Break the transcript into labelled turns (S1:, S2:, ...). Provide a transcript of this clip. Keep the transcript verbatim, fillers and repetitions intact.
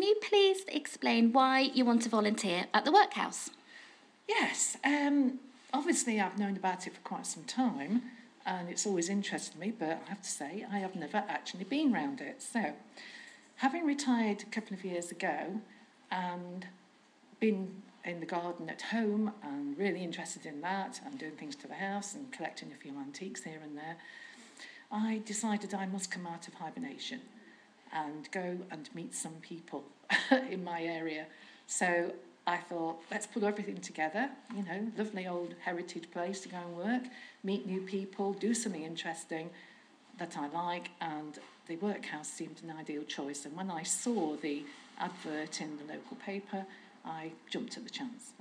S1: you please explain why you want to volunteer at the Workhouse?
S2: Yes, um, obviously I've known about it for quite some time and it's always interested me, but I have to say I have never actually been round it. So, having retired a couple of years ago and been in the garden at home and really interested in that and doing things to the house and collecting a few antiques here and there, I decided I must come out of hibernation and go and meet some people in my area. So I thought, let's put everything together, you know, lovely old heritage place to go and work, meet new people, do something interesting that I like, and the Workhouse seemed an ideal choice. And when I saw the advert in the local paper, I jumped at the chance.